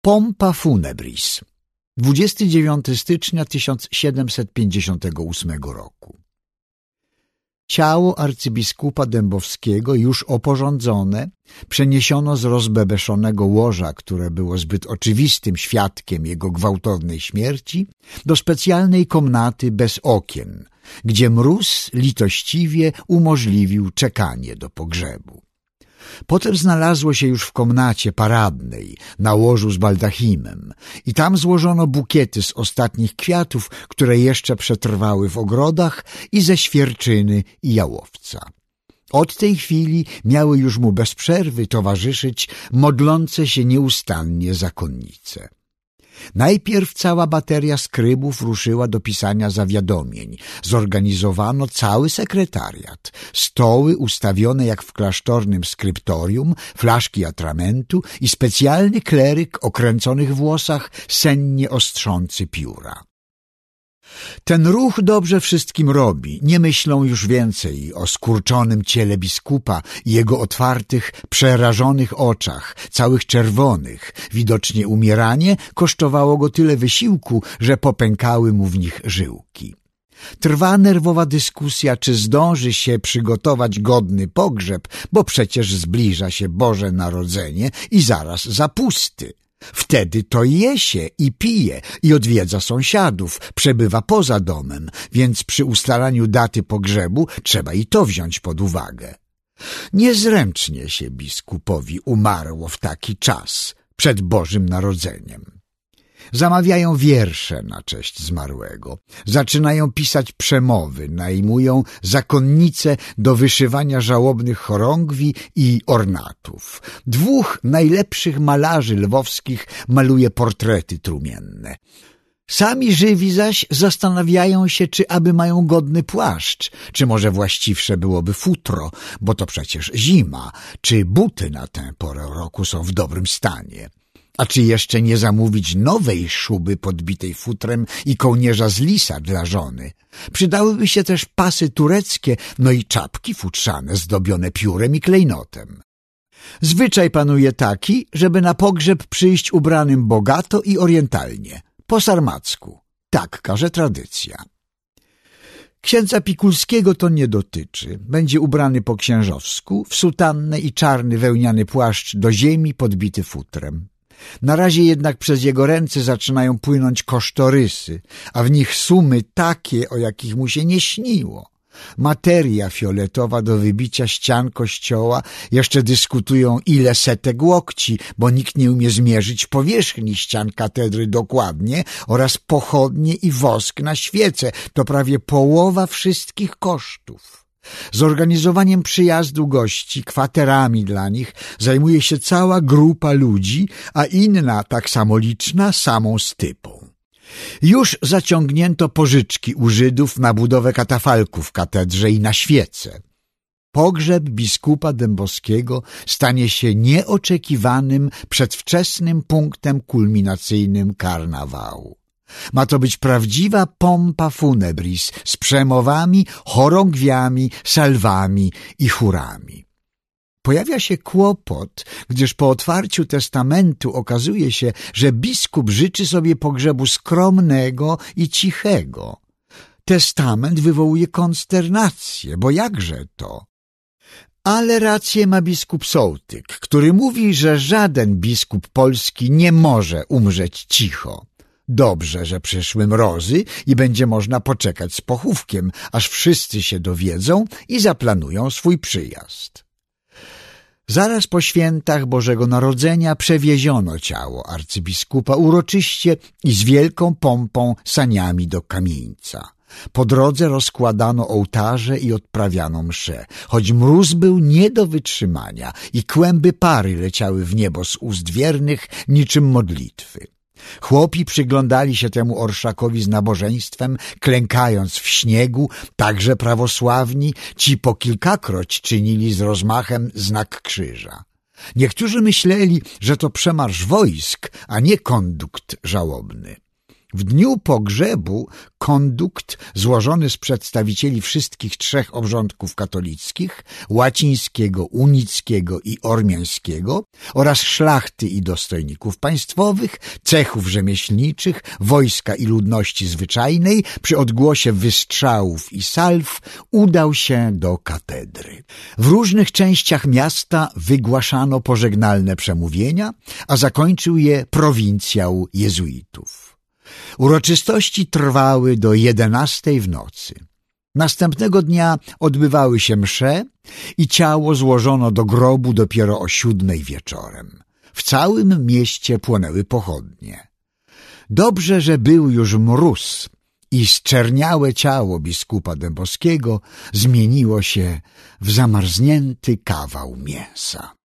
Pompa Funebris. 29 stycznia 1758 roku. Ciało arcybiskupa Dębowskiego, już oporządzone, przeniesiono z rozbebeszonego łoża, które było zbyt oczywistym świadkiem jego gwałtownej śmierci, do specjalnej komnaty bez okien, gdzie mróz litościwie umożliwił czekanie do pogrzebu. Potem znalazło się już w komnacie paradnej, na łożu z baldachimem, i tam złożono bukiety z ostatnich kwiatów, które jeszcze przetrwały w ogrodach, i ze świerczyny i jałowca. Od tej chwili miały już mu bez przerwy towarzyszyć modlące się nieustannie zakonnice. Najpierw cała bateria skrybów ruszyła do pisania zawiadomień. Zorganizowano cały sekretariat, stoły ustawione jak w klasztornym skryptorium, flaszki atramentu i specjalny kleryk o kręconych włosach, sennie ostrzący pióra. Ten ruch dobrze wszystkim robi. Nie myślą już więcej o skurczonym ciele biskupa i jego otwartych, przerażonych oczach, całych czerwonych. Widocznie umieranie kosztowało go tyle wysiłku, że popękały mu w nich żyłki. Trwa nerwowa dyskusja, czy zdąży się przygotować godny pogrzeb, bo przecież zbliża się Boże Narodzenie i zaraz zapusty. Wtedy to je się i pije i odwiedza sąsiadów, przebywa poza domem, więc przy ustalaniu daty pogrzebu trzeba i to wziąć pod uwagę. Niezręcznie się biskupowi umarło w taki czas, przed Bożym Narodzeniem. Zamawiają wiersze na cześć zmarłego, zaczynają pisać przemowy, najmują zakonnice do wyszywania żałobnych chorągwi i ornatów. 2 najlepszych malarzy lwowskich maluje portrety trumienne. Sami żywi zaś zastanawiają się, czy aby mają godny płaszcz, czy może właściwsze byłoby futro, bo to przecież zima, czy buty na tę porę roku są w dobrym stanie. A czy jeszcze nie zamówić nowej szuby podbitej futrem i kołnierza z lisa dla żony? Przydałyby się też pasy tureckie, no i czapki futrzane zdobione piórem i klejnotem. Zwyczaj panuje taki, żeby na pogrzeb przyjść ubranym bogato i orientalnie, po sarmacku. Tak każe tradycja. Księdza Pikulskiego to nie dotyczy. Będzie ubrany po księżowsku, w sutannę i czarny wełniany płaszcz do ziemi podbity futrem. Na razie jednak przez jego ręce zaczynają płynąć kosztorysy, a w nich sumy takie, o jakich mu się nie śniło. Materia fioletowa do wybicia ścian kościoła, jeszcze dyskutują ile setek łokci, bo nikt nie umie zmierzyć powierzchni ścian katedry dokładnie, oraz pochodnie i wosk na świece, to prawie połowa wszystkich kosztów. Zorganizowaniem przyjazdu gości, kwaterami dla nich zajmuje się cała grupa ludzi, a inna, tak samo liczna, samą stypą. Już zaciągnięto pożyczki u Żydów na budowę katafalku w katedrze i na świece. Pogrzeb biskupa Dębowskiego stanie się nieoczekiwanym, przedwczesnym punktem kulminacyjnym karnawału. Ma to być prawdziwa pompa funebris z przemowami, chorągwiami, salwami i chórami. Pojawia się kłopot, gdyż po otwarciu testamentu okazuje się, że biskup życzy sobie pogrzebu skromnego i cichego. Testament wywołuje konsternację, bo jakże to? Ale rację ma biskup Sołtyk, który mówi, że żaden biskup polski nie może umrzeć cicho. Dobrze, że przyszły mrozy i będzie można poczekać z pochówkiem, aż wszyscy się dowiedzą i zaplanują swój przyjazd. Zaraz po świętach Bożego Narodzenia przewieziono ciało arcybiskupa uroczyście i z wielką pompą saniami do kamieńca. Po drodze rozkładano ołtarze i odprawiano mszę, choć mróz był nie do wytrzymania i kłęby pary leciały w niebo z ust wiernych niczym modlitwy. Chłopi przyglądali się temu orszakowi z nabożeństwem, klękając w śniegu, także prawosławni, ci po kilkakroć czynili z rozmachem znak krzyża. Niektórzy myśleli, że to przemarsz wojsk, a nie kondukt żałobny. W dniu pogrzebu kondukt złożony z przedstawicieli wszystkich trzech obrządków katolickich, łacińskiego, unickiego i ormiańskiego oraz szlachty i dostojników państwowych, cechów rzemieślniczych, wojska i ludności zwyczajnej przy odgłosie wystrzałów i salw udał się do katedry. W różnych częściach miasta wygłaszano pożegnalne przemówienia, a zakończył je prowincjał jezuitów. Uroczystości trwały do 11 w nocy. Następnego dnia odbywały się msze i ciało złożono do grobu dopiero o 7 wieczorem. W całym mieście płonęły pochodnie. Dobrze, że był już mróz i zczerniałe ciało biskupa Dębowskiego zmieniło się w zamarznięty kawał mięsa.